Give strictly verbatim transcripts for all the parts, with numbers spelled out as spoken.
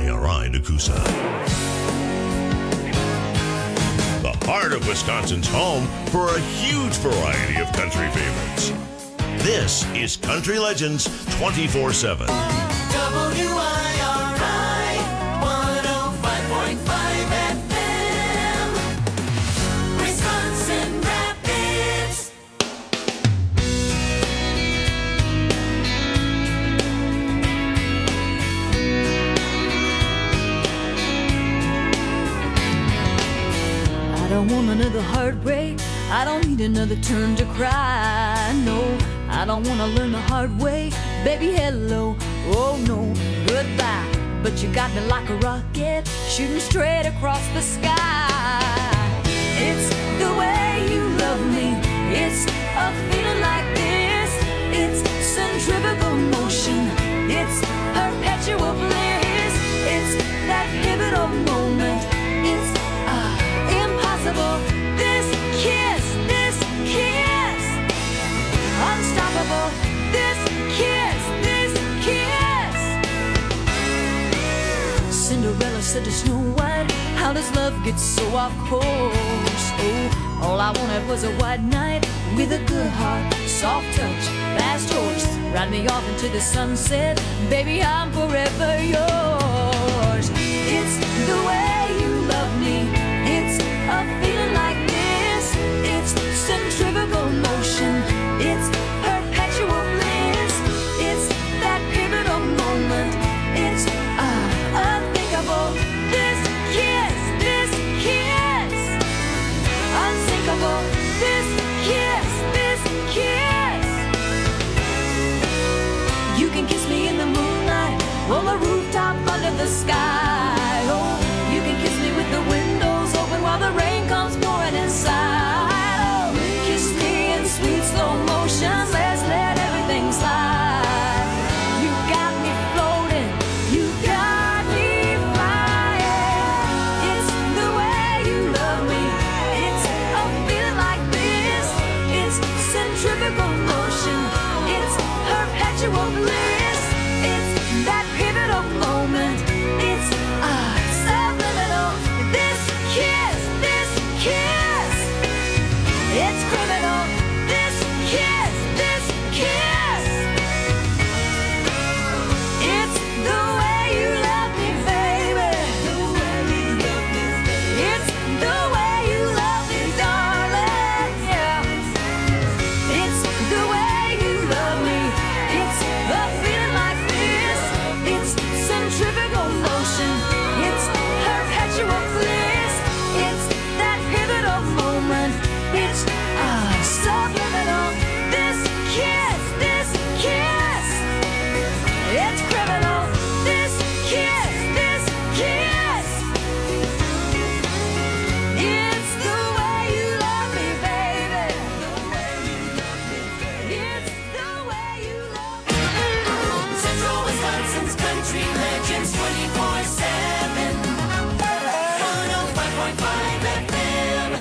I R I Nakusa. The heart of Wisconsin's home for a huge variety of country favorites. This is Country Legends twenty-four seven. W I R I one oh five point five F M, Wisconsin Rapids. I don't want another heartbreak. I don't need another turn to cry. No, I don't want to learn the hard way. Baby, hello, oh no, goodbye. But you got me like a rocket, shooting straight across the sky. It's the way you love me. It's a feeling like this. It's centrifugal motion. It's perpetual bliss. It's that pivotal moment. It's uh, impossible. This kiss, this kiss, unstoppable. This kiss, this kiss. Cinderella said to Snow White, how does love get so off course? Oh, all I wanted was a white knight with a good heart, soft touch, fast horse. Ride me off into the sunset, baby, I'm forever yours. It's the way you love me. It's a feeling like this. It's centrifugal motion. It's perpetual bliss. It's that pivotal moment. It's uh, unthinkable. This kiss, this kiss, unsinkable. This kiss, this kiss. You can kiss me in the moonlight, on the rooftop under the sky. Oh, you can kiss me with the windows open while the rain comes pouring inside. Oh, kiss me in sweet slow motion. Let's let everything slide. You got me floating. You got me flying. It's the way you love me. It's a feeling like this. It's centrifugal motion. It's perpetual bliss. It's that pivotal moment. It's uh, subliminal. This kiss, this kiss. It's criminal. This kiss, this kiss. It's the way you love me, baby. It's the way you love me, darling. Yeah. It's the way you love me. It's a feeling like this. It's centrifugal motion. It's perpetual bliss. It's that pivotal moment. It's uh, subliminal. This kiss, this kiss. It's criminal. This kiss, this kiss. It's the way you love me, baby. It's the way you love me. Central Wisconsin's Country Legends twenty-four seven, one oh five point five F M.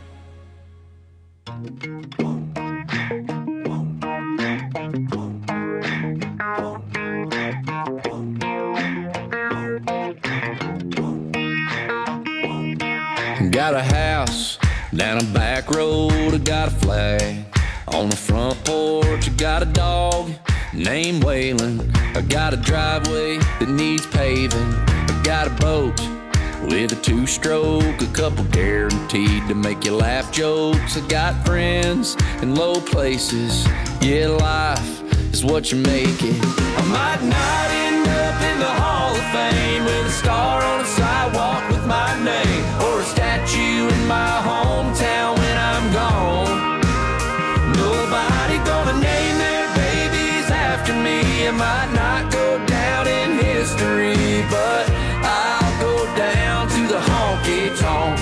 Got a house down a back road, I got a flag on the front porch. I got a dog named Waylon. I got a driveway that needs paving. I got a boat with a two-stroke, a couple guaranteed to make you laugh jokes. I got friends in low places. Yeah, life is what you make it. I might not end up in the Hall of Fame with a star on a sidewalk with my name, or a statue in my hometown when I'm gone. Nobody gonna name their babies after me. I might not go down in history, but I'll go down to the honky tonk.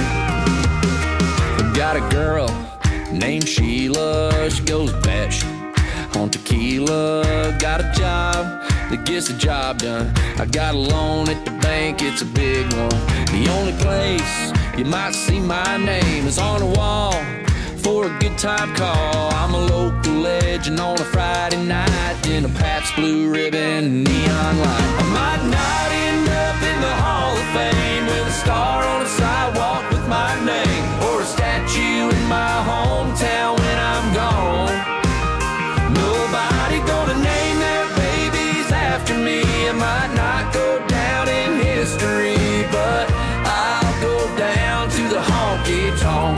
Got a girl named Sheila. She goes batshit on tequila. Got a job that gets the job done. I got a loan at the bank, it's a big one. The only place you might see my name is on a wall for a good time call. I'm a local legend on a Friday night in a Pabst Blue Ribbon neon light. I might not end up in the Hall of Fame with a star on a sidewalk with my name, or a statue in my hometown when I'm gone. Nobody gonna name their babies after me. I might not go down in history, but I'll go down to the honky tonk.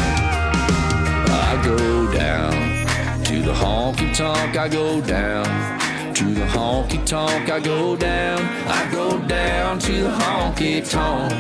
I go down to the honky tonk. I go down to the honky tonk. I go down. I go down to the honky tonk.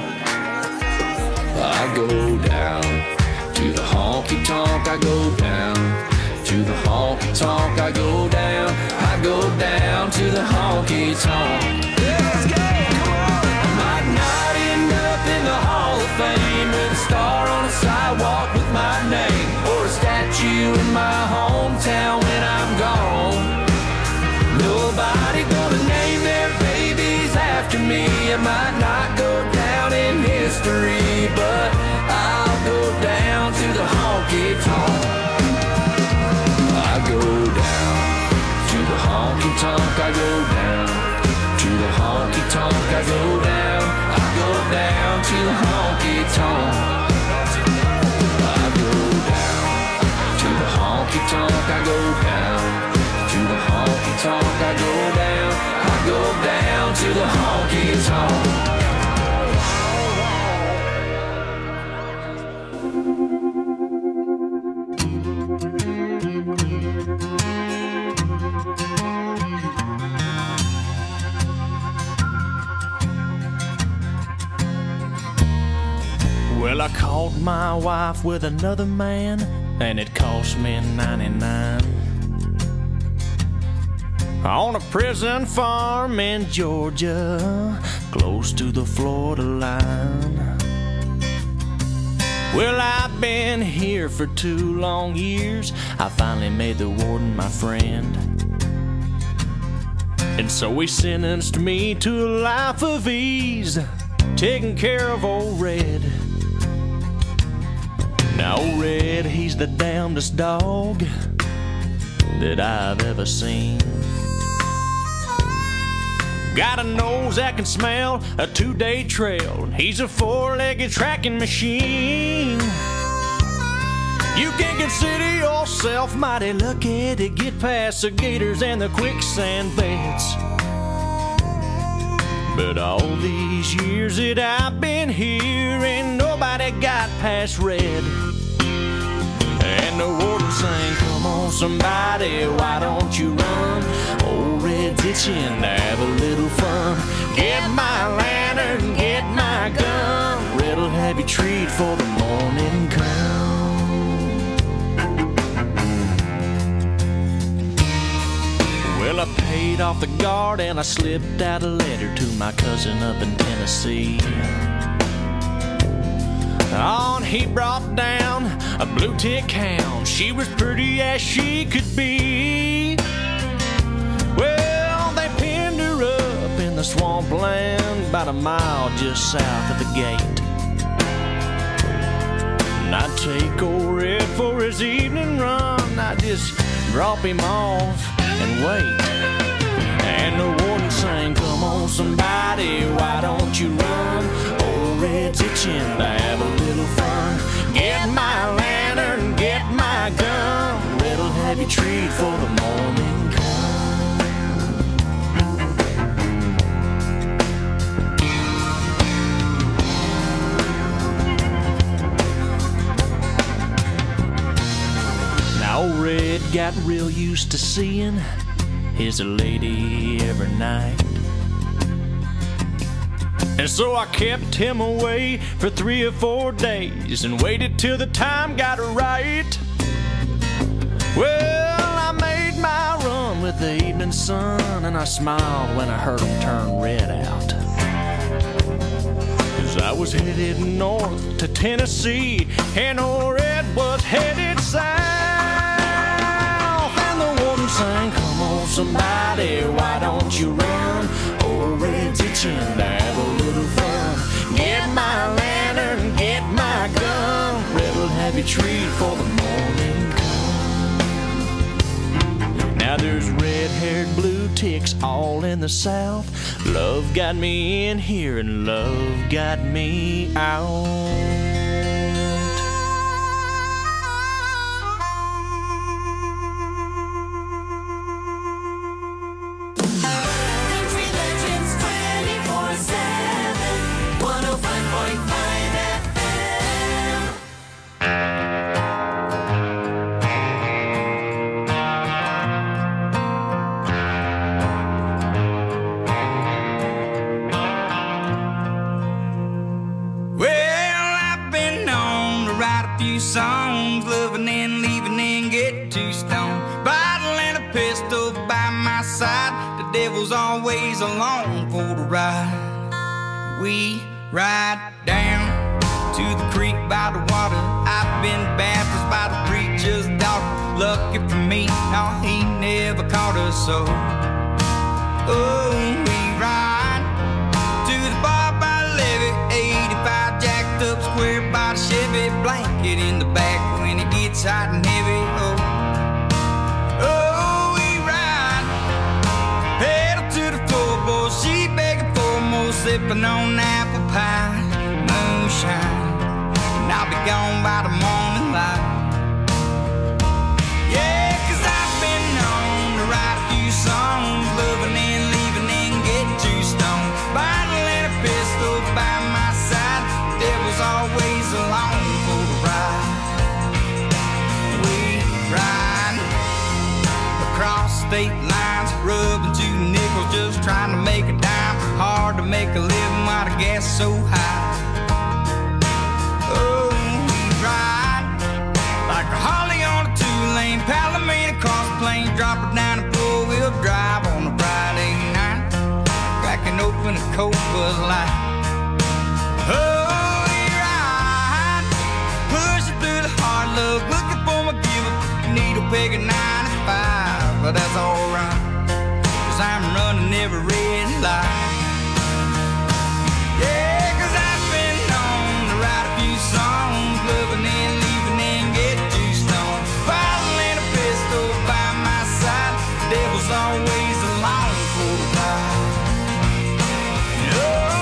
I go down to the honky tonk. I go down to the honky tonk. I go down. I go down to the honky tonk. Let's go. I might not end up in the Hall of Fame with a star on a sidewalk with my name, or a statue in my hometown when I'm gone. Nobody gonna name their babies after me. I might not go down in history, but I'll go down to the honky tonk. I go down to the honky tonk. I go down to the honky tonk. I go down. I go down to the honky tonk. I go down to the honky tonk. I go down to the honky tonk. I go down. I go down to the honky tonk. Well, I caught my wife with another man, and it cost me ninety-nine. On a prison farm in Georgia, close to the Florida line. Well, I've been here for two long years. I finally made the warden my friend, and so he sentenced me to a life of ease, taking care of old Red. Now old Red, he's the damnedest dog that I've ever seen. Got a nose that can smell a two-day trail. He's a four-legged tracking machine. You can consider yourself mighty lucky to get past the gators and the quicksand beds. But all these years that I've been here, ain't nobody got past Red. And the warden sang, come on somebody, why don't you run? Old Red's itching to have a little fun. Get my lantern, get my gun. Red'll have you treat for the morning come. Well, I paid off the guard and I slipped out a letter to my cousin up in Tennessee. On he brought down a blue tick hound. She was pretty as she could be. Well, they pinned her up in the swampland about a mile just south of the gate. And I'd take old Red for his evening run. I'd just drop him off and wait. And the warden sang, come on somebody, why don't you run? Old Red's itching to have a little fun. Get my lantern, get my gun. Red'll have you treat for the morning come. Now old Red got real used to seeing his lady every night, and so I kept him away for three or four days and waited till the time got right. Well, I made my run with the evening sun, and I smiled when I heard him turn Red out. 'Cause I was headed north to Tennessee, and old Red was headed south. And the warden sang, come on somebody, why don't you run? Old Red's itching to have a little fun. Get my lantern, get my gun. Red'll have you treat for the morning. Now there's red-haired blue ticks all in the South. Love got me in here and love got me out. Songs, loving and leaving and get too stoned. Bottle and a pistol by my side. The devil's always along for the ride. We ride down to the creek by the water. I've been baptized by the preacher's daughter. Lucky for me, no, he never caught us so. Oh, we ride to the bar by the levee, eighty-five jacked up square by the Chevy. Blanket in the back when it gets hot and heavy. Oh, oh, we ride pedal to the floorboard. She begging for more, sipping on apple pie, moonshine, and I'll be gone by the morning light. Yeah, 'cause I've been known to write a few songs, loving and leaving and get too stoned. Bottle and a pistol by my side. Devil's always along for the ride. We ride across state lines, rubbing two nickels, just trying to make a dime. Hard to make a living while the gas is so high. Oh, we ride like a Harley on a two-lane Palomino cross plains, drop it down a four-wheel drive on a Friday night, cracking open a cold Bud Light. Oh, looking for my giver, needle peg at ninety-five, but that's alright, 'cause I'm running every red light. Yeah, 'cause I've been known to write a few songs, loving and leaving and get too stoned. Bottle and a pistol by my side, devil's always along for the ride. Oh,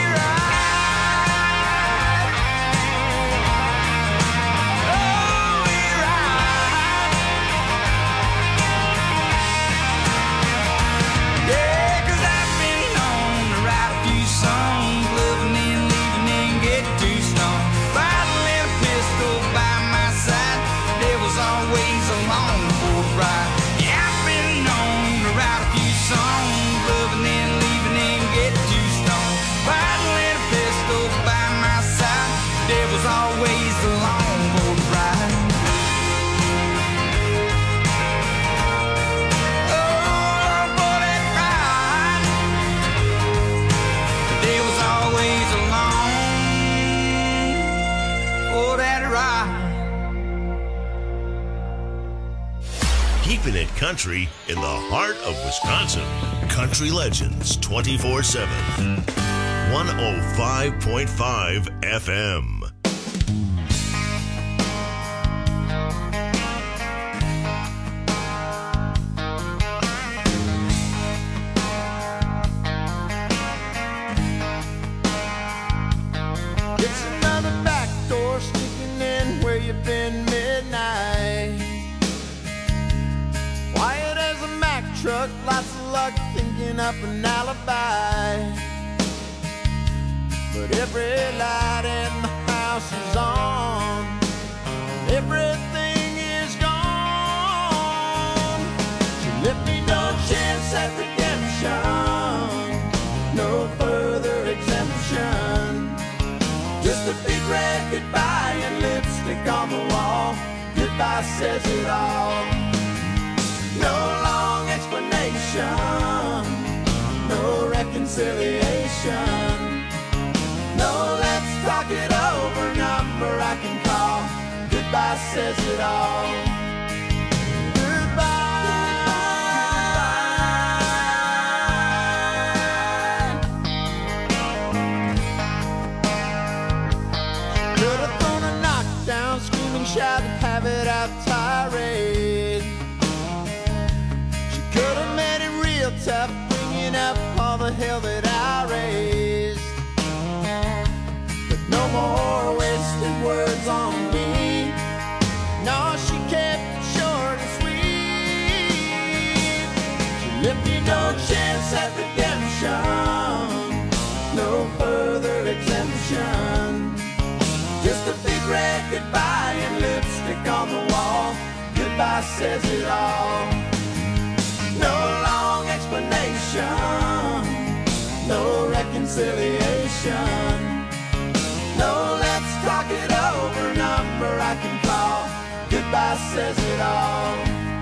Keeping it country in the heart of Wisconsin. Country Legends twenty-four seven. one oh five point five F M. It's another back door sneaking in where you've been midnight. Quiet as a Mack truck, lots of luck thinking up an alibi. But every light in the house is on, everything is gone. So let me no chance at redemption, no further exemption. Just a big red goodbye and lipstick on the wall. Goodbye says it all. No long explanation, no reconciliation. No, let's talk it over, number I can call. Goodbye says it all. Goodbye. Could have thrown a knockdown, screaming, shouting, have it out tirade. says it all. No long explanation, no reconciliation. No, let's talk it over, number I can call. Goodbye says it all.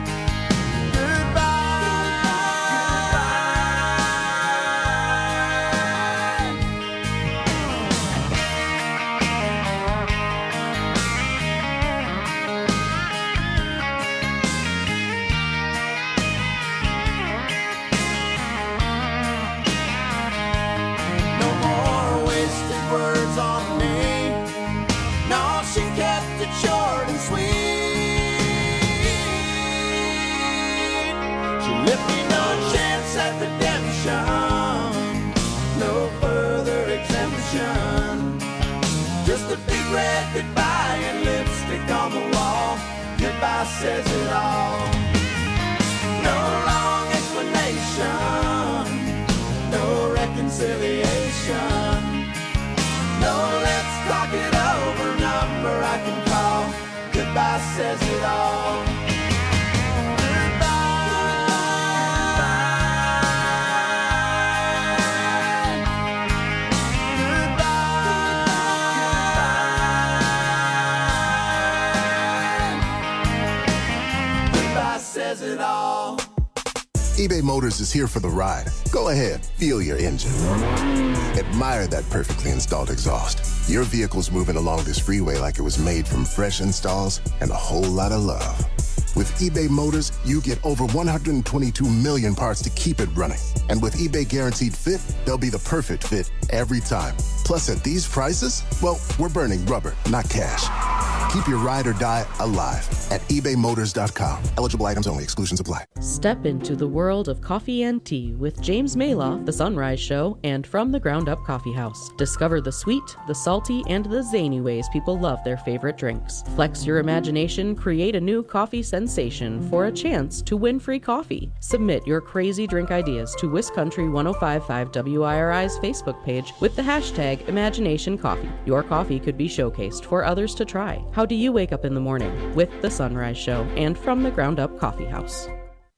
Short and sweet. She left me no chance at redemption, no further exemption. Just a big red goodbye and lipstick on the wall. Goodbye says it all. No long explanation, no reconciliation. No, let's talk it over, number I can call. Goodbye says it all. Goodbye says it all. eBay Motors is here for the ride. Go ahead, feel your engine. Admire that perfectly installed exhaust. Your vehicle's moving along this freeway like it was made from fresh installs and a whole lot of love. With eBay Motors, you get over one hundred twenty-two million parts to keep it running. And with eBay Guaranteed Fit, they'll be the perfect fit every time. Plus, at these prices, well, we're burning rubber, not cash. Keep your ride or die alive at ebay motors dot com. Eligible items only. Exclusions apply. Step into the world of coffee and tea with James Maloff, The Sunrise Show, and From the Ground Up Coffee House. Discover the sweet, the salty, and the zany ways people love their favorite drinks. Flex your imagination, create a new coffee sensation for a chance to win free coffee. Submit your crazy drink ideas to WisCountry ten fifty-five W I R I's Facebook page with the hashtag Imagination Coffee. Your coffee could be showcased for others to try. How do you wake up in the morning? With The Sunrise Show and From the Ground Up Coffee House.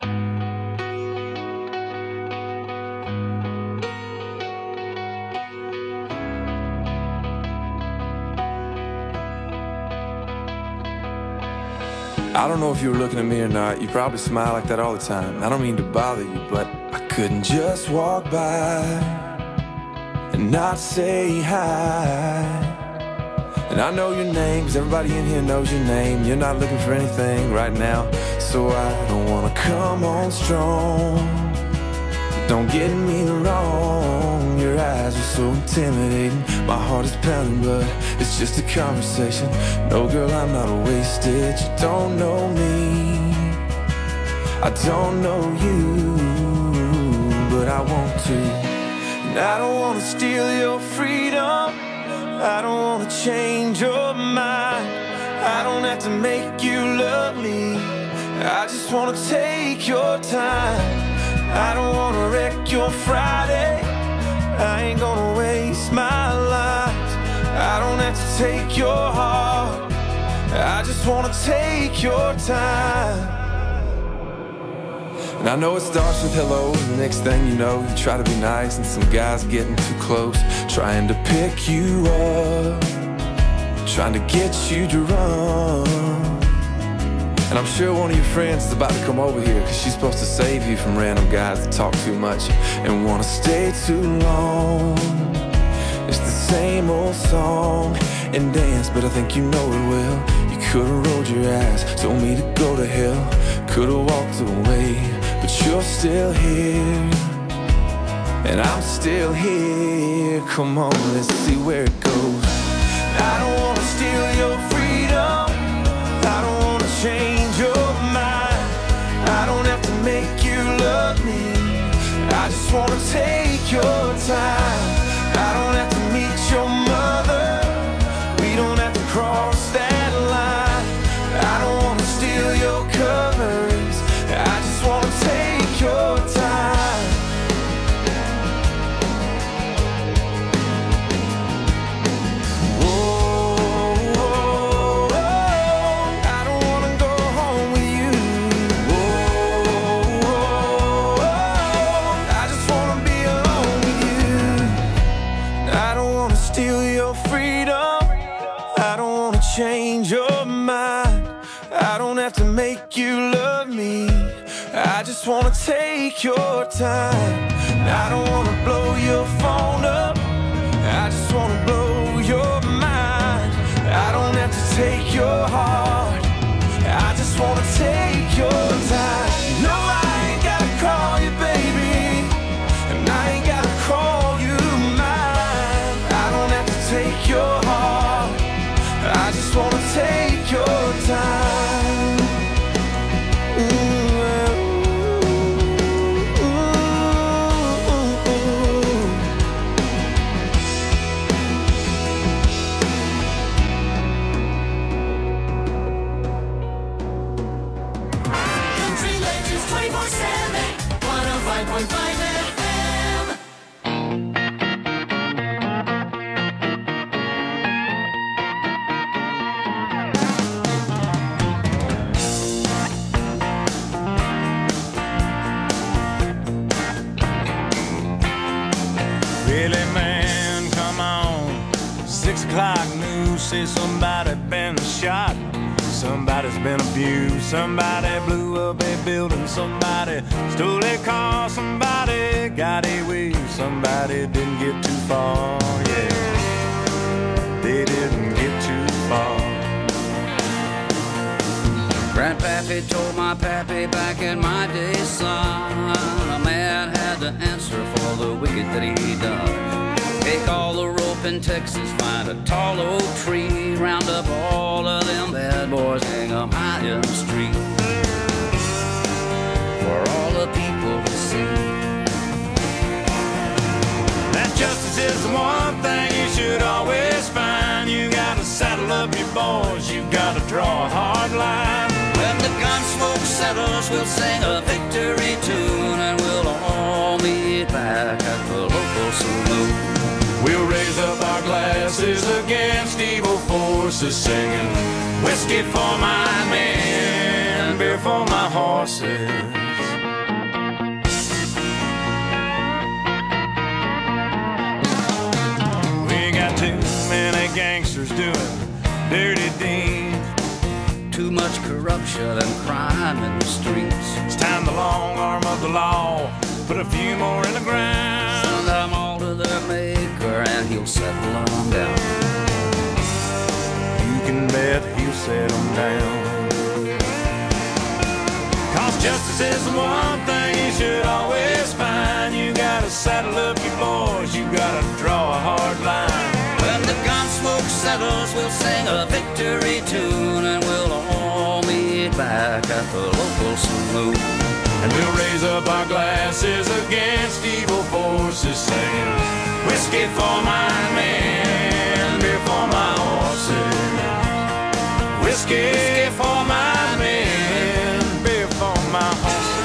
I don't know if you were looking at me or not. You probably smile like that all the time. I don't mean to bother you, but I couldn't just walk by and not say hi. And I know your name, 'cause everybody in here knows your name. You're not looking for anything right now, so I don't wanna come on strong. But don't get me wrong, your eyes are so intimidating. My heart is pounding, but it's just a conversation. No, girl, I'm not wasted. You don't know me, I don't know you, but I want to. And I don't wanna steal your freedom, I don't wanna change your mind. I don't have to make you love me, I just wanna take your time. I don't wanna wreck your Friday, I ain't gonna waste my life. I don't have to take your heart, I just wanna take your time. And I know it starts with hello, and the next thing you know, you try to be nice, and some guy's getting too close, trying to pick you up, trying to get you to run. And I'm sure one of your friends is about to come over here, 'cause she's supposed to save you from random guys that talk too much and wanna stay too long. It's the same old song and dance, but I think you know it well. You could've rolled your eyes, told me to go to hell, could've walked away, but you're still here, and I'm still here. Come on, let's see where it goes. I don't wanna steal your freedom, I don't wanna change your mind. I don't have to make you love me, I just wanna take your time. I don't have to meet your mother, we don't have to cross that line. I don't wanna steal your covers, I just wanna take your time. Whoa, whoa, whoa. I don't wanna go home with you, steal your freedom. I don't wanna change your mind. I don't have to make you love me. I just wanna take your time. I don't wanna blow your phone up. I just wanna blow your mind. I don't have to take your heart. I just wanna take your time. No, I ain't gotta call you baby, and I ain't gotta call you mine. I don't have to take your heart. I just wanna take your time. Ooh. twenty-four seven, one oh five point five F M. Really, man, come on. Six o'clock news says somebody been shot. Somebody's been abused, somebody blew up a building, somebody stole a car, somebody got away, somebody didn't get too far, yeah, they didn't get too far. Grandpappy told my pappy back in my day, son, a man had to answer for the wicked that he done. Take all the rope in Texas, find a tall oak tree, round up all of them bad boys, hang them high in the street for all the people to see. That justice is the one thing you should always find. You gotta saddle up your boys, you gotta draw a hard line. When the gun smoke settles, we'll sing a victory tune, and we'll all meet back at the local saloon. We'll raise up our glasses against evil forces, singing whiskey for my men, beer for my horses. We got too many gangsters doing dirty deeds, too much corruption and crime in the streets. It's time the long arm of the law put a few more in the ground. Send them all to their maker and he'll settle them down. You can bet he'll settle them down. Cause justice is the one thing you should always find. You gotta saddle up your boys, you gotta draw a hard line. When the gun smoke settles, we'll sing a victory tune, and we'll all meet back at the local saloon. And we'll raise up our glasses against evil forces, singing whiskey for my men, beer for my horses. Whiskey for my men, beer for my horses.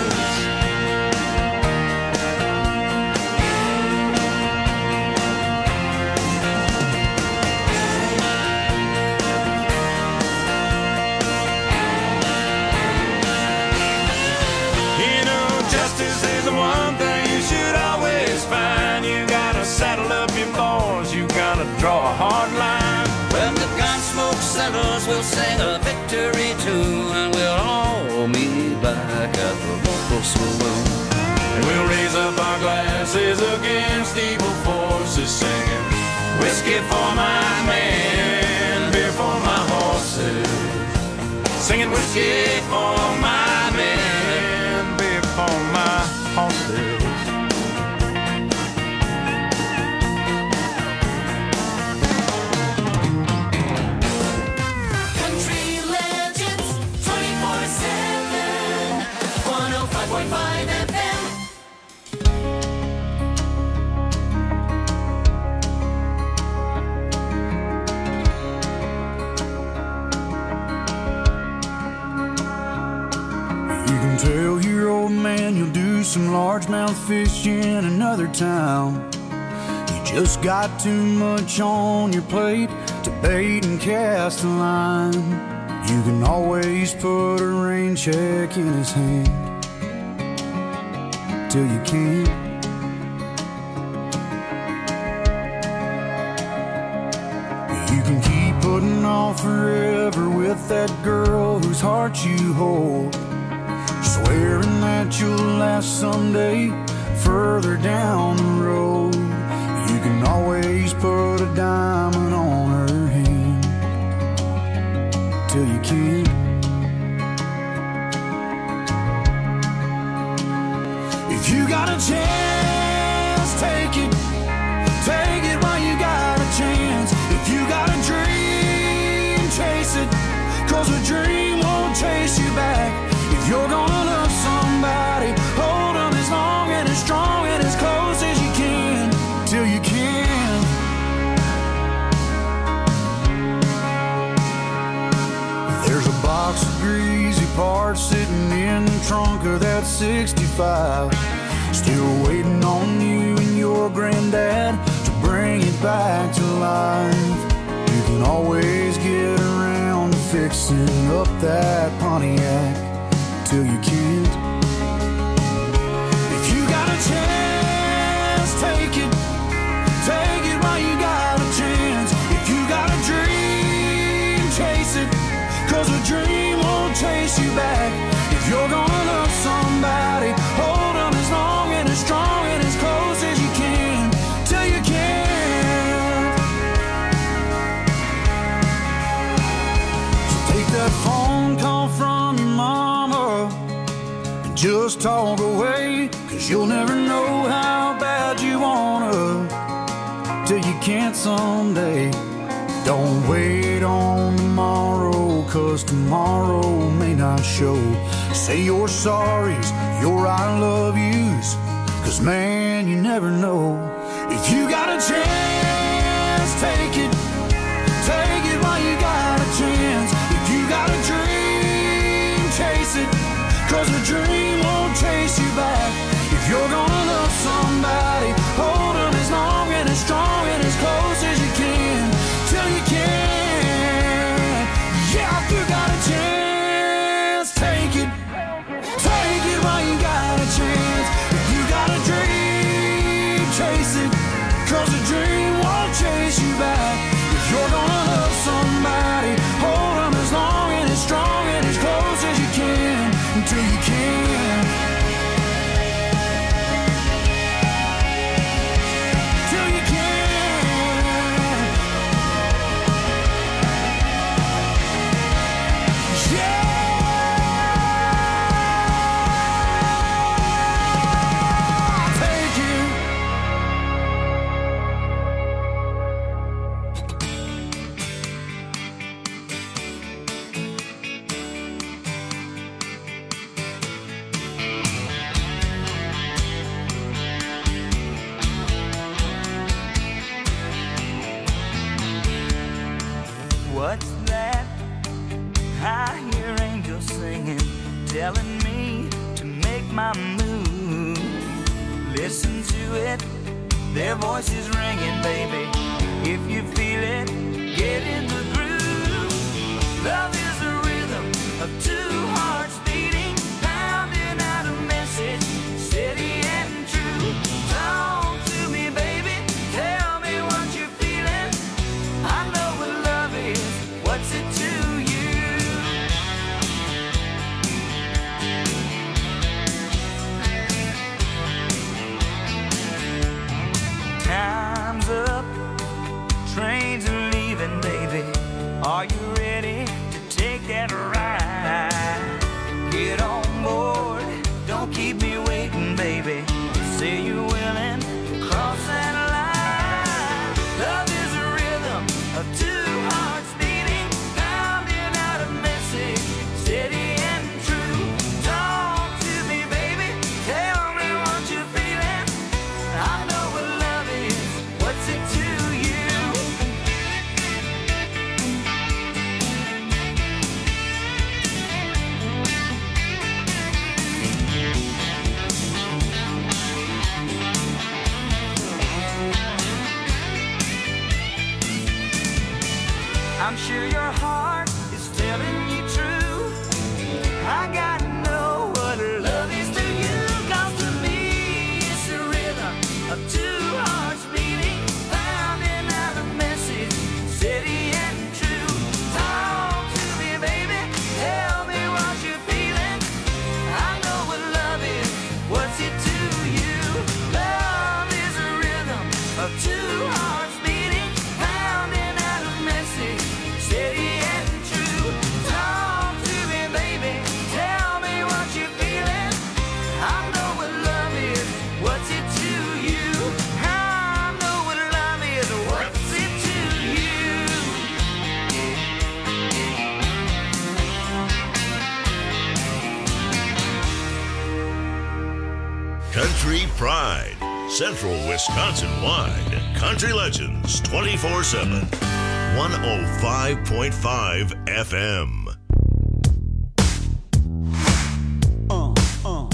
Justice is the one thing you should always find. You gotta saddle up your boys, you gotta draw a hard line. When the gun smoke settles, we'll sing a victory tune, and we'll all meet back at the local saloon. And we'll raise up our glasses against evil forces, singing whiskey for my men, beer for my horses. Singing whiskey for my men, beer for my horses. Country Legends twenty-four seven, one oh five point five F M. You can tell your old man you'll do some largemouth fish in another town. You just got too much on your plate to bait and cast a line. You can always put a rain check in his hand till you can't. You can keep putting off forever with that girl whose heart you hold, swearing that you'll last someday further down the road. You can always put a diamond on her hand till you can't. If you got a chance, take it. Take it while you got a chance. If you got a dream, chase it, 'cause a dream won't chase you back. If you're gonna love somebody, hold them as long and as strong and as close as you can, till you can. There's a box of greasy parts sitting in the trunk of that sixty-five, still waiting on you and your granddad to bring it back to life. You can always get around to fixing up that Pontiac till you can't. If you got a chance, take it. Take it while you got a chance. If you got a dream, chase it, 'cause a dream won't chase you back. If you're gonna love somebody, hold them as long and as strong and as close as you can, till you can. So take that phone call from your mama and just talk away, 'cause you'll never know how bad you wanna till you can't someday. Don't wait on tomorrow, 'cause tomorrow may not show. Say your sorries, your I love yous, 'cause man, you never know. If you got a chance, take it. Take it while you got a chance. If you got a dream, chase it, 'cause a dream won't chase you back. If you're gonna love somebody, hold them as long and as strong and as close as you can, till you can. Yeah, if you got a chance, take it. Take it while you got a chance. If you got a dream, chase it, 'cause a dream won't chase you back. If you're gonna love somebody, hold them as long and as strong and as close as you can, until you can. Till you can. Yeah. What's that? I hear angels singing, telling me to make my move. Listen to it, their voices ringing, baby. If you feel it, get in the groove. Love is a rhythm of two hearts beating, pounding out a message, steady and true. Talk to me, baby, tell me what you're feeling. I know what love is, what's it to you? Time's up, trains are leaving, baby. Are you ready to take that ride? Get on board, don't keep me waiting, baby. Say you're willing to cross that line. Love is a rhythm of two hearts beating, pounding out a message, steady and true. Talk to me, baby, tell me what you're feeling. I know what love is, what's it to you? I'm sure your heart is telling you true. I gotta know what love is to you. 'Cause to me it's the rhythm of two hearts beating, pounding out a message, steady pride. Central Wisconsin-wide. Country Legends twenty-four seven. one oh five point five F M. Uh, uh.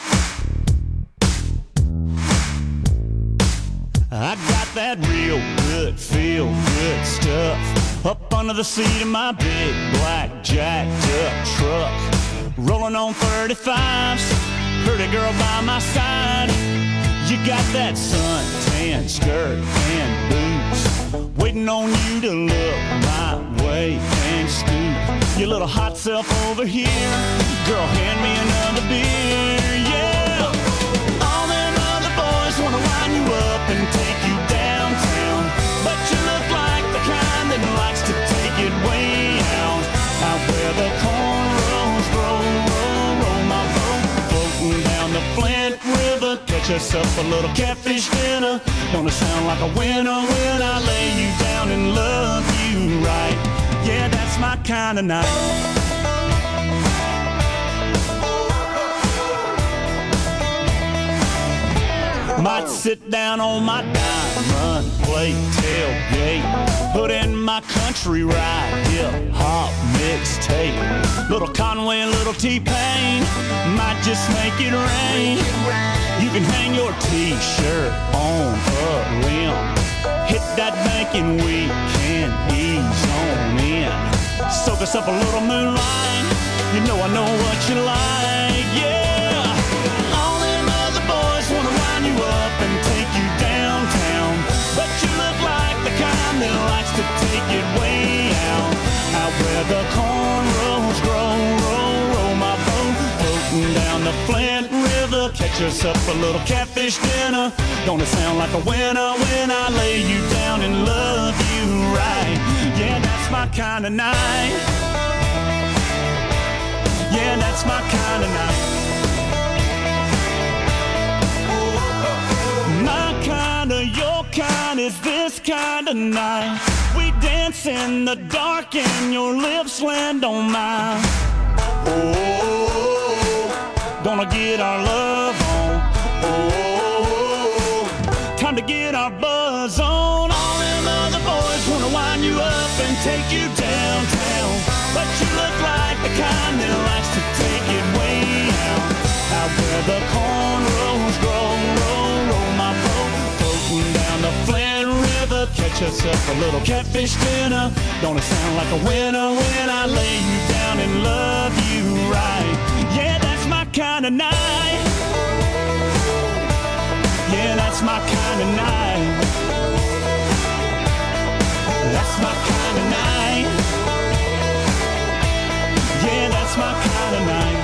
I got that real good, feel good stuff up under the seat of my big black jacked up truck. Rolling on thirty-fives, pretty girl by my side. You got that suntan skirt and boots, waiting on you to look my way and scoop your little hot self over here. Girl, hand me another beer, yeah. All them other boys wanna line you up and take you downtown, but you look like the kind that likes to take it way out, out where the cornrows roll, roll, roll my boat, floating down the Flint River. Catch us up a little catfish dinner. Gonna sound like a winner when I lay you down and love you right. Yeah, that's my kind of night. Might sit down on my diamond plate tailgate, put in my country ride, hip hop mixtape. Little Conway and little T-Pain might just make it rain. You can hang your t-shirt on a limb, hit that bank and we can ease on in. Soak us up a little moonlight, you know I know what you like, yeah. All them other boys wanna line you up and take you downtown, but you look like the kind that likes to take it way out, out where the cornrows grow, roll, roll my boat, floating down the Flint River. Catch us up a little catfish dinner. Gonna sound like a winner when I lay you down and love you right. Yeah, that's my kind of night. Yeah, that's my kind of night. My kind of, your kind is this kind of night. We dance in the dark and your lips land on mine. Oh, gonna get our love on. Oh, time to get our buzz on. All them other boys wanna wind you up and take you downtown, but you look like the kind that likes to take it way out, out where the cornrows grow, roll, roll my boat, floating down the Flint River. Catch us up a little catfish dinner. Gonna sound like a winner when I lay you down and love you right. Yeah, that's my kind of night. Yeah, that's my kind of night. That's my kind of night. Yeah, that's my kind of night.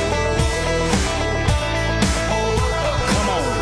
Come on.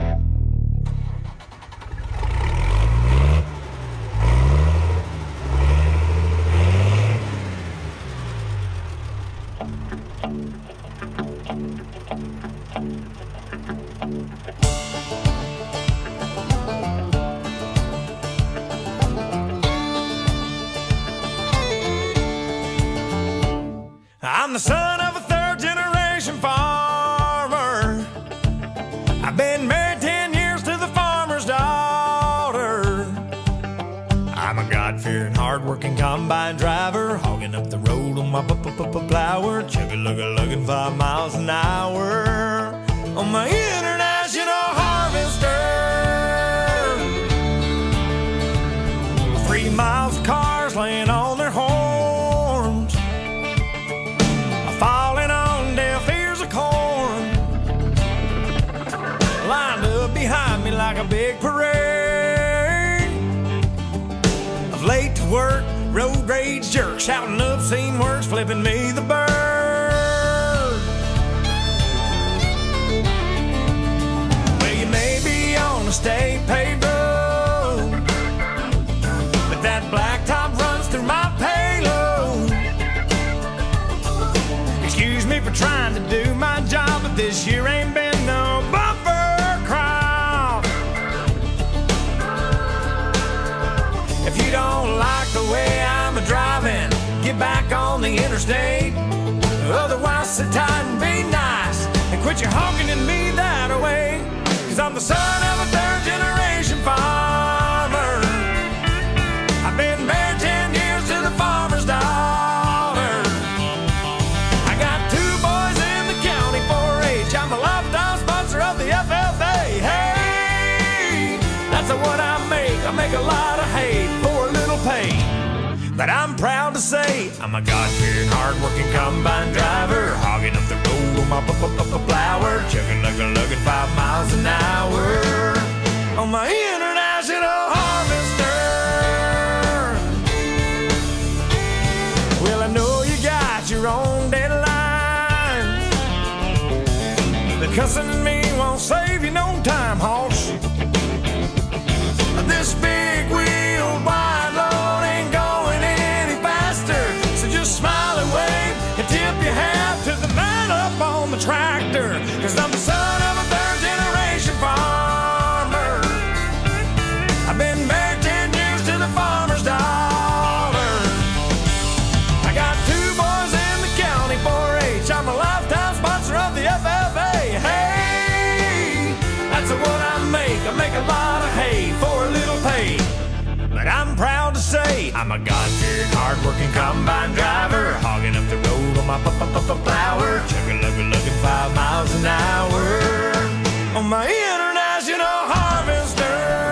I'm the son of a third generation farmer. I've been married ten years to the farmer's daughter. I'm a God-fearing, hard-working combine driver, hogging up the road on my plower, chugga-lugga-lugging five miles an hour on my international harvester. Three miles of cars laying on their horns, falling on deaf ears of corn, lined up behind me like a big parade of late to work, road rage jerks, shouting obscene words, flipping me the bird. Well, you may be on a state paved road, but that blacktop runs through my payload. Excuse me for trying to do my job, but this year ain't been no bumper crop. If you don't like the way I'm a-driving, get back on the interstate. Otherwise, sit tight and be nice and quit your honking at me that way. 'cause I'm the son of a third generation farmer. I've been married ten years to the farmer's daughter. I got two boys in the county four H. I'm a lifetime sponsor of the F F A. Hey, that's what I make. I make a lot of hay for a little pay. But I'm proud to say I'm a God-fearing, hard-working combine driver, hogging up the road on my p-p-p-flower, chugging, lugging, lugging five miles an hour on my international harvester. Well, I know you got your own deadline. The cussing at me won't save you no time, hoss. This big wheel wide load ain't going any faster, so just smile and wave and tip your hat to the man up on the tractor, 'cause I'm the son of a third generation farmer. I've been married ten years to the farmer's daughter. I got two boys in the county four H. I'm a lifetime sponsor of the F F A. Hey, that's what I make. I make a lot of hay for a little pay. But I'm proud to say I'm a God-fearing, hard-working combine driver, hogging up the road on my p-p-p-flower, chugging, lugging, lugging five miles an hour on my international harvester.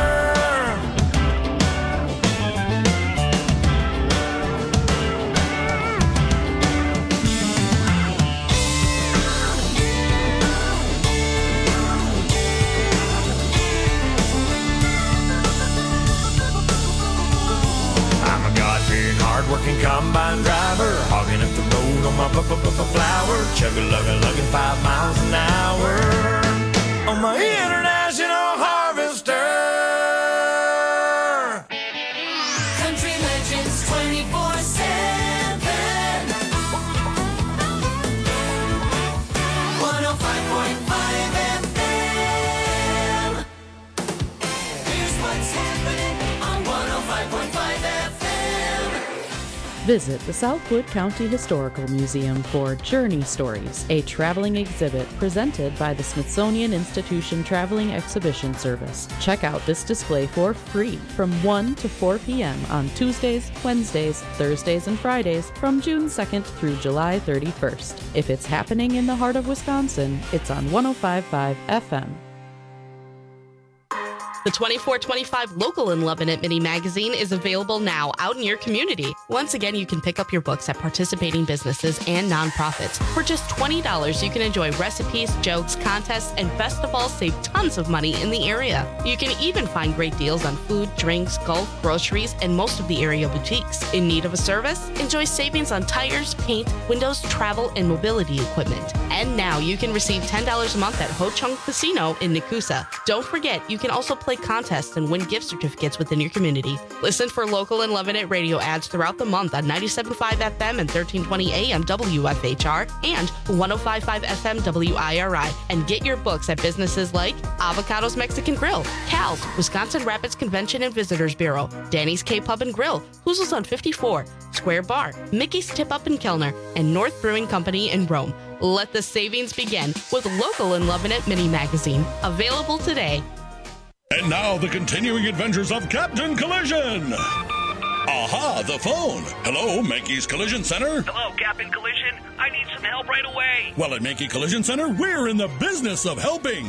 Hard-working combine driver, hogging up the road on my p-p-p-flower, chugging, lugging, lugging five miles an hour on my international harvester. Country Legends twenty-four seven. one oh five point five F M. Here's what's happening on one oh five point five F M. Visit the Southwood County Historical Museum for Journey Stories, a traveling exhibit presented by the Smithsonian Institution Traveling Exhibition Service. Check out this display for free from one to four p.m. on Tuesdays, Wednesdays, Thursdays, and Fridays from June second through July thirty-first. If it's happening in the heart of Wisconsin, it's on one oh five point five F M. The twenty-four twenty-five Local in Lovin' It mini magazine is available now out in your community. Once again, you can pick up your books at participating businesses and nonprofits. For just twenty dollars, you can enjoy recipes, jokes, contests, and best of all, save tons of money in the area. You can even find great deals on food, drinks, golf, groceries, and most of the area boutiques. In need of a service? Enjoy savings on tires, paint, windows, travel, and mobility equipment. And now you can receive ten dollars a month at Ho Chung Casino in Nakusa. Don't forget, you can also play contests and win gift certificates within your community. Listen for Local and Lovin' It radio ads throughout the month on ninety-seven point five F M and thirteen twenty A M W F H R and one oh five point five F M W I R I. And get your books at businesses like Avocados Mexican Grill, Cal's, Wisconsin Rapids Convention and Visitors Bureau, Danny's K-Pub and Grill, Hoozle's on fifty-four, Square Bar, Mickey's Tip Up in Kellner, and North Brewing Company in Rome. Let the savings begin with Local and Lovin' It mini magazine. Available today. And now the continuing adventures of Captain Collision. Aha, the phone. Hello, Mankey's Collision Center. Hello, Captain Collision. I need some help right away. Well, at Mankey Collision Center, we're in the business of helping.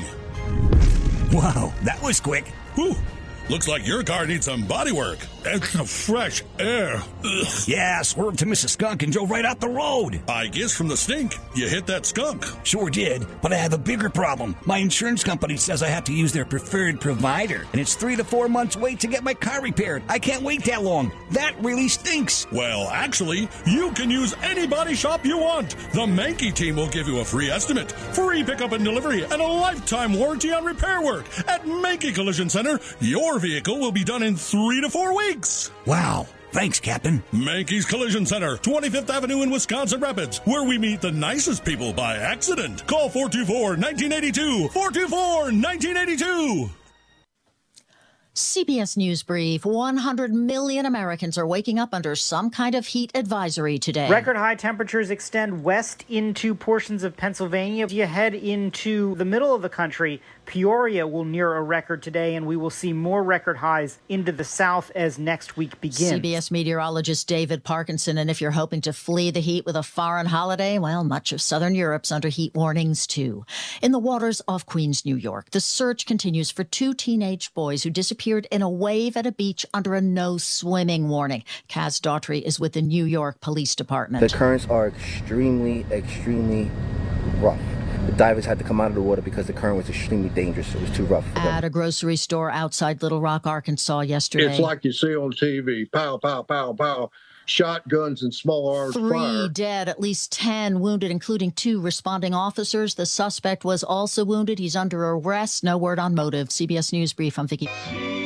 Wow, that was quick. Whew. Looks like your car needs some body work and some fresh air. Ugh. Yeah, I swerved to miss a skunk and drove right out the road. I guess from the stink, you hit that skunk. Sure did, but I have a bigger problem. My insurance company says I have to use their preferred provider, and it's three to four months wait to get my car repaired. I can't wait that long. That really stinks. Well, actually, you can use any body shop you want. The Mankey team will give you a free estimate, free pickup and delivery, and a lifetime warranty on repair work. At Mankey Collision Center, your vehicle will be done in three to four weeks. Wow. Thanks, Captain. Mankey's Collision Center, twenty-fifth Avenue in Wisconsin Rapids, where we meet the nicest people by accident. Call four two four, one nine eight two, four two four, one nine eight two. C B S News Brief. one hundred million Americans are waking up under some kind of heat advisory today. Record high temperatures extend west into portions of Pennsylvania. If you head into the middle of the country, Peoria will near a record today, and we will see more record highs into the south as next week begins. C B S meteorologist David Parkinson. And if you're hoping to flee the heat with a foreign holiday, well, much of southern Europe's under heat warnings, too. In the waters off Queens, New York, the search continues for two teenage boys who disappeared in a wave at a beach under a no swimming warning. Kaz Daughtry is with the New York Police Department. The currents are extremely, extremely rough. The divers had to come out of the water because the current was extremely dangerous. It was too rough for them. At a grocery store outside Little Rock, Arkansas yesterday. It's like you see on T V. Pow, pow, pow, pow. Shotguns and small arms Three fire. dead, at least ten wounded, including two responding officers. The suspect was also wounded. He's under arrest. No word on motive. C B S News Brief. I'm Vicki.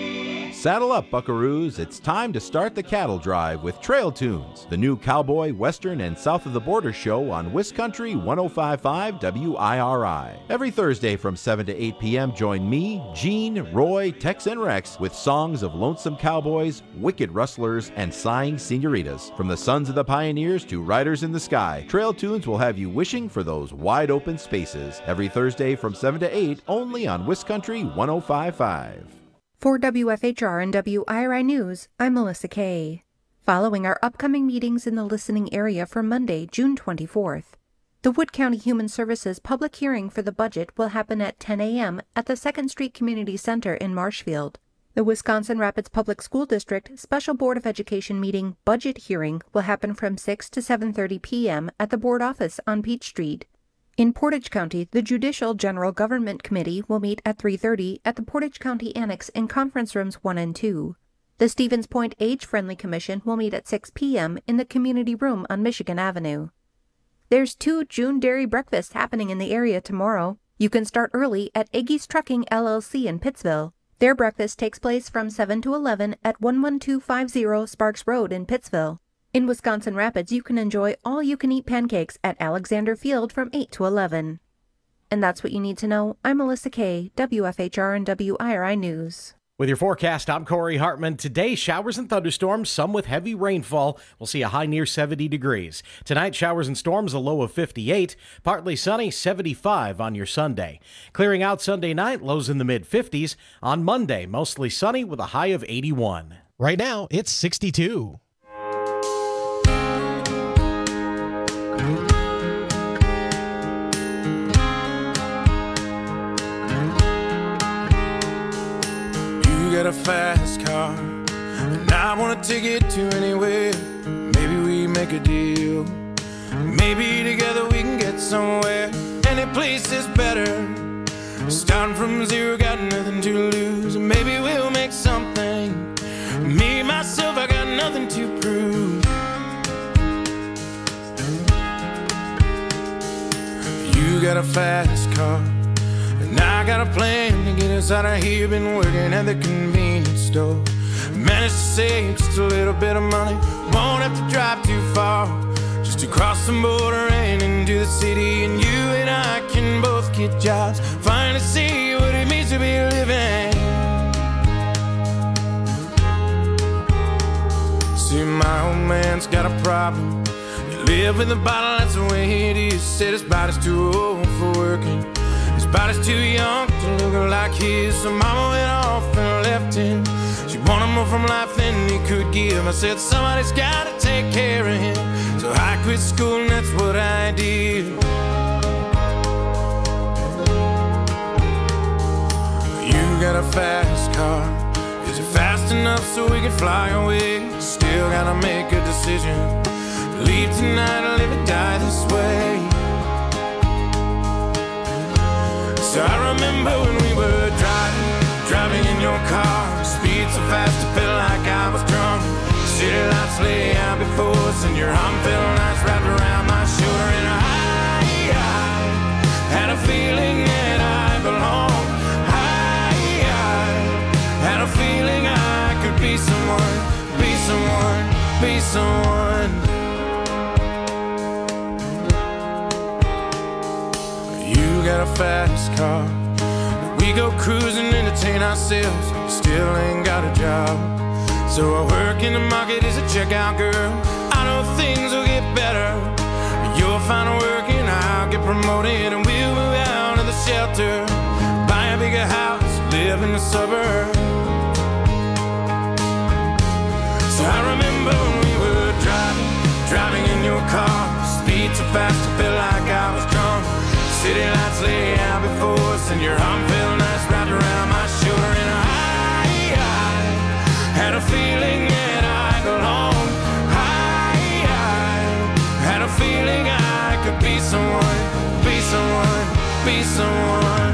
Saddle up, buckaroos. It's time to start the cattle drive with Trail Tunes, the new cowboy, western, and south of the border show on Wiscountry one oh five point five W I R I. Every Thursday from seven to eight p.m., join me, Gene, Roy, Tex, and Rex with songs of lonesome cowboys, wicked rustlers, and sighing senoritas. From the sons of the pioneers to riders in the sky, Trail Tunes will have you wishing for those wide open spaces. Every Thursday from seven to eight, only on Wiscountry one oh five point five. For W F H R and W I R I News, I'm Melissa Kay. Following our upcoming meetings in the listening area for Monday, June twenty-fourth, the Wood County Human Services public hearing for the budget will happen at ten a.m. at the Second Street Community Center in Marshfield. The Wisconsin Rapids Public School District Special Board of Education meeting budget hearing will happen from six to seven thirty p.m. at the board office on Peach Street. In Portage County, the Judicial General Government Committee will meet at three thirty at the Portage County Annex in Conference Rooms one and two. The Stevens Point Age-Friendly Commission will meet at six p.m. in the Community Room on Michigan Avenue. There's two June Dairy breakfasts happening in the area tomorrow. You can start early at Eggy's Trucking L L C in Pittsville. Their breakfast takes place from seven to eleven at one one two five zero Sparks Road in Pittsville. In Wisconsin Rapids, you can enjoy all-you-can-eat pancakes at Alexander Field from eight to eleven. And that's what you need to know. I'm Melissa Kay, W F H R and W I R I News. With your forecast, I'm Corey Hartman. Today, showers and thunderstorms, some with heavy rainfall. We'll see a high near seventy degrees. Tonight, showers and storms, a low of fifty-eight. Partly sunny, seventy-five on your Sunday. Clearing out Sunday night, lows in the mid-fifties. On Monday, mostly sunny with a high of eighty-one. Right now, it's sixty-two. Got a fast car, and I wanna take it to anywhere. Maybe we make a deal. Maybe together we can get somewhere. Any place is better. Starting from zero, got nothing to lose. Maybe we'll make something. Me, myself, I got nothing to prove. You got a fast car, and I got a plan to get us out of here. Been working at the convenience store. Managed to save just a little bit of money. Won't have to drive too far, just to cross the border and into the city. And you and I can both get jobs, finally see what it means to be living. See, my old man's got a problem. You live with a bottle, that's the way it is. Said his body's too old for working. His body's too young to look like his. So mama went off and left him. She wanted more from life than he could give. I said somebody's gotta take care of him. So I quit school and that's what I did. You got a fast car. Is it fast enough so we can fly away? Still gotta make a decision. Leave tonight or live or die this way. So I remember when we were driving, driving in your car. Speed so fast it felt like I was drunk. City lights lay out before us, and your arm felt nice wrapped around my shoulder. And I, I had a feeling that I belonged. I, I had a feeling I could be someone, be someone, be someone. You got a fast car. We We go cruising, entertain ourselves, still ain't got a job. So I work in the market as a checkout girl. I know things will get better. You'll find work and I'll get promoted, and we'll move out of the shelter, buy a bigger house, live in the suburbs. So I remember when we were driving, driving in your car, speed so fast I felt like I was drunk. City lights lay out before us, and your arm felt nice wrapped around my shoulder. And I, I had a feeling that I belonged. I, I had a feeling I could be someone, be someone, be someone.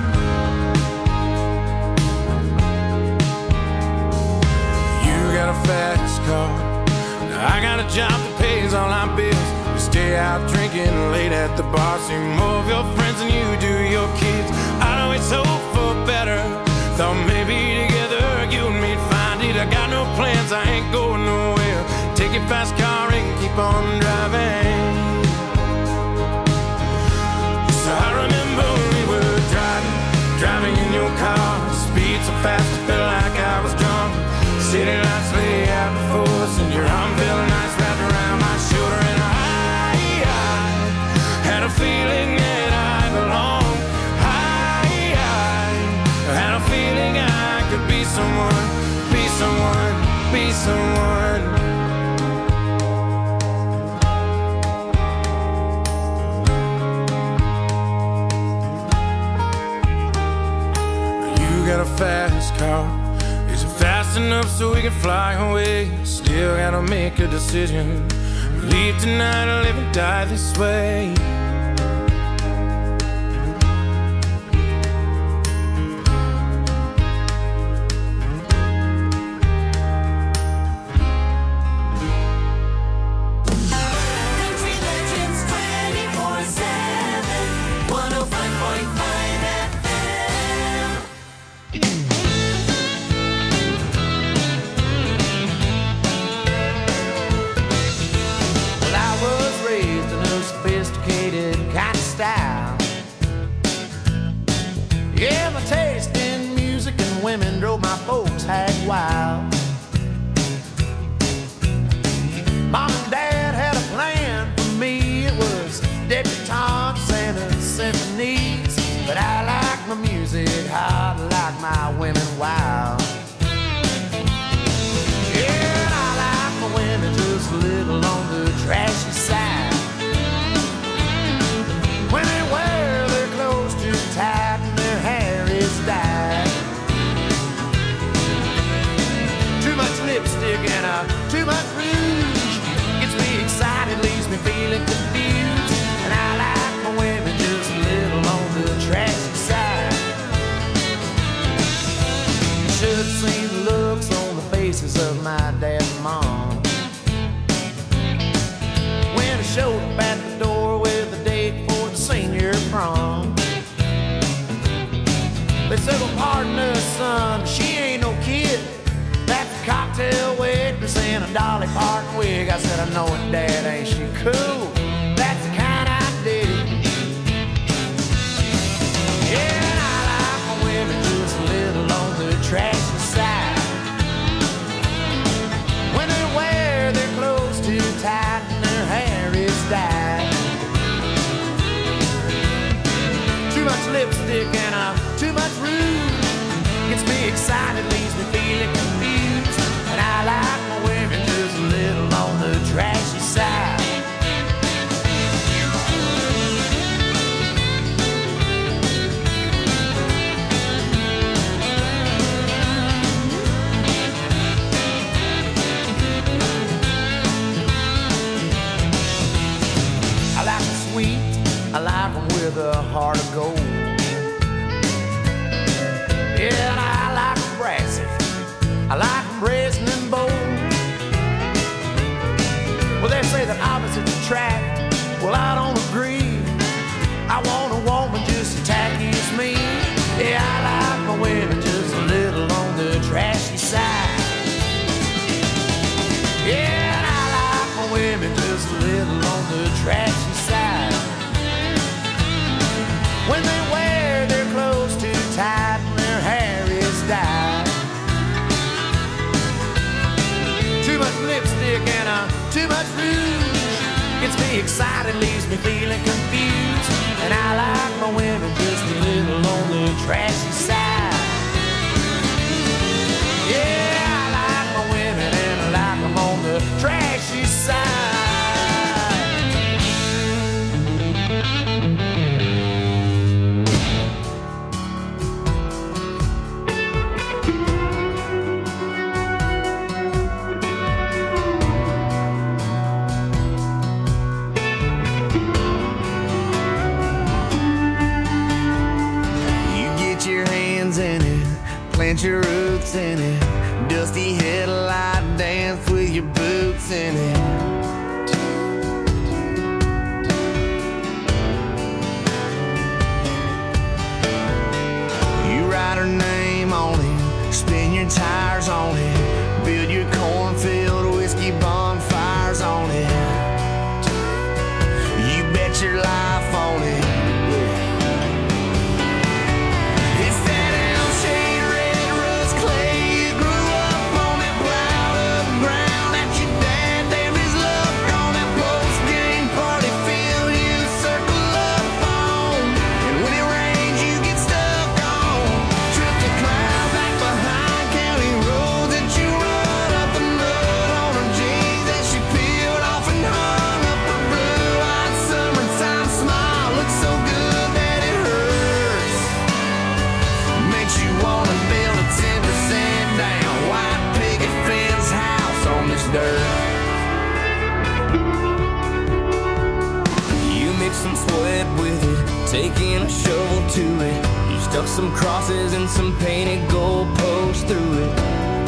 You got a fast car, now I got a job that pays all our bills. We stay out drinking late at the bar, see more of your friends than you do your kids. I'd always hope for better, thought maybe together you and me'd find it. I got no plans, I ain't going nowhere. Take your fast car and keep on driving. So I remember when we were driving, driving in your car, speed so fast I felt like I was drunk. City lights lay out before us, and your arm felt nice wrapped around my shoulder. And I had a feeling that I belonged. I, I had a feeling I could be someone, be someone, be someone. You got a fast car, is it fast enough so we can fly away? Still gotta make a decision, leave tonight or live and die this way. Women drove my folks hag wild. Mom and Dad had a plan for me. It was debutantes and the symphonies. But I like my music hard, like my women wild. Yeah, and I like my women just a little on the trashy side. When they wear their clothes too tight and their hair is dyed. Too much lipstick and uh, too much rouge gets me excited, leaves me feeling confused. And I like my women just a little on the trashy side. You should have seen the looks on the faces of my dad and mom when I showed up at the door with a date for the senior prom. They said, well, pardon us, son, she ain't no kid. That's a cocktail waitress in a Dolly Parton wig. I said, I know it, Dad, ain't she cool? That's the kind I dig. Yeah, and I like my women just a little on the trashy side. When they wear their clothes too tight and their hair is dyed. Too much lipstick and uh, too much rouge gets me excited, leaves me feeling confused. And I like my women just a little on the trashy side. I like them sweet, I like them with a heart of gold. Yeah, and I like them brassy, I like them brazen and bold. Well, they say that opposites attract. Well, I don't agree. I want a woman just as tacky as me. Yeah, I like my women just a little on the trashy side. Yeah, and I like my women just a little on the trashy side. When they wear their clothes too tight and their lipstick and uh, too much rouge. Gets me excited, leaves me feeling confused. And I like my women just a little on the trashy side. Yeah, I like my women and I like them on the trashy side. Plant your roots in it. Dusty headlight dance with your boots in it. You write her name on it, spin your tires on it, build your cornfield whiskey bonfires on it. You bet your life on it. Taking a shovel to it, you stuck some crosses and some painted goalposts through it.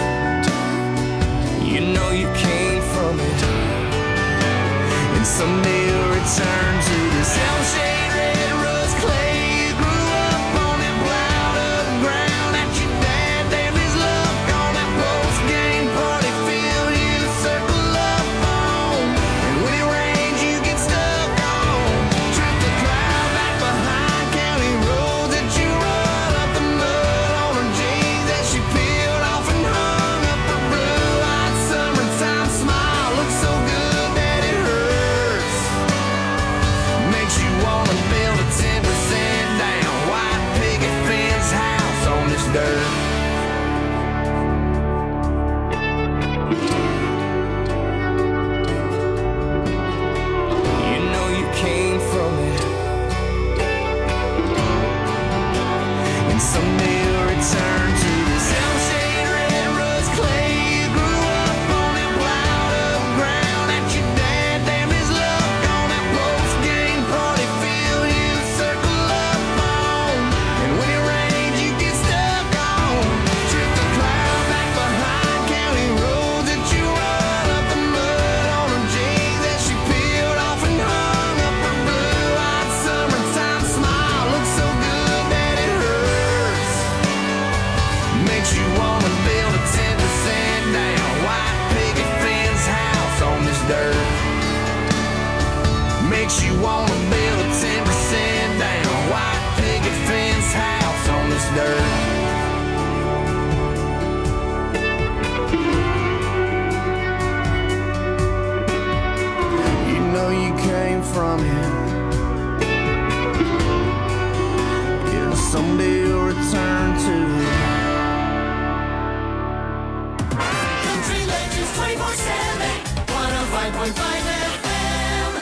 You know you came from it, and someday you'll return to this Elmshade red rust clay. You grew up on that plowed up ground that your dad damned his luck on that post-game party field you circle up on. And when it rains you get stuck on. Trip the cloud back behind county roads that you run up the mud on her jeans that she peeled off and hung up her blue-eyed summertime smile. Looks so good that it hurts. Makes you wanna build a ten percent down white picket fence house on this dirt. You know you came from it, and someday you'll return to this Elmshade red rust clay. You grew up on that plowed up ground that your dad damned his luck on that post-game party field you circle up on. And when it rains you get stuck on. Trip the cloud back behind county roads that you run up the mud on her jeans that she peeled off and hung up her blue-eyed summertime smile. Looks so good that it hurts. Makes you wanna build a ten percent down white picket fence house on this dirt. Makes you wanna build a ten percent down white picket fence house on this dirt. You know you came from it. Yeah, someday you'll return to it. Country Legends twenty-four seven, one oh five point five F M.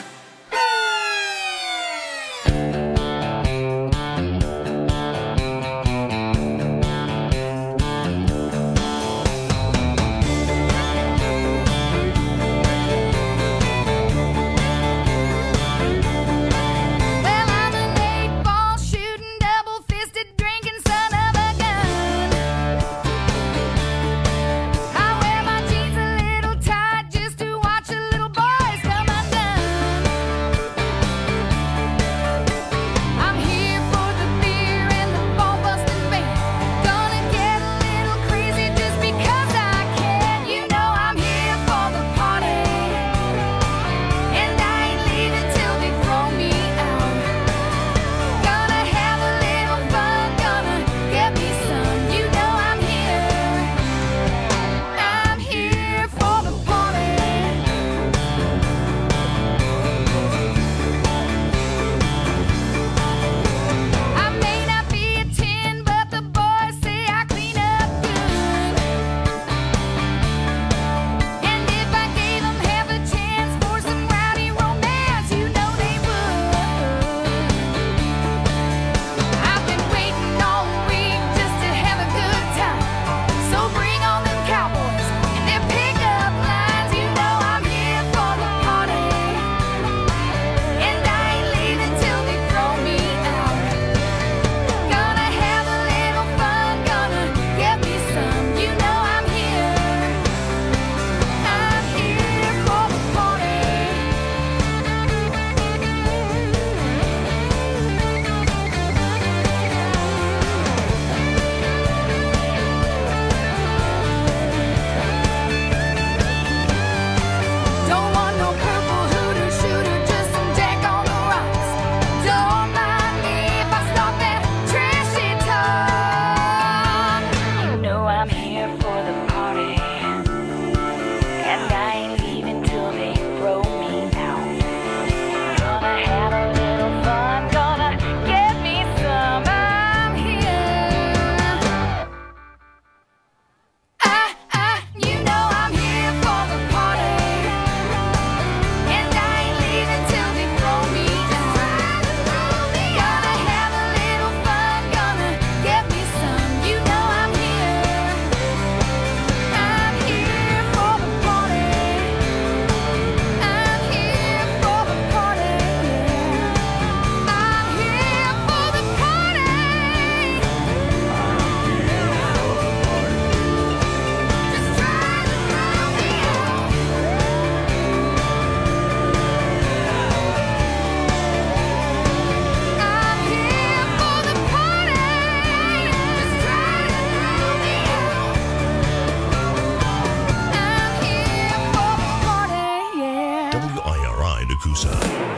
Coosa.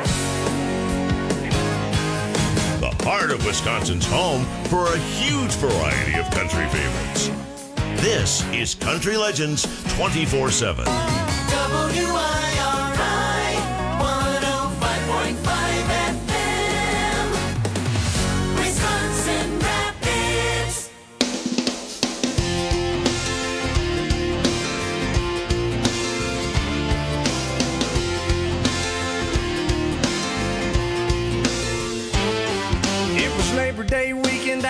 The heart of Wisconsin's home for a huge variety of country favorites. This is Country Legends twenty-four seven. W I R I one oh five point five F M, Wisconsin Rapids. It was Labor Day weekend.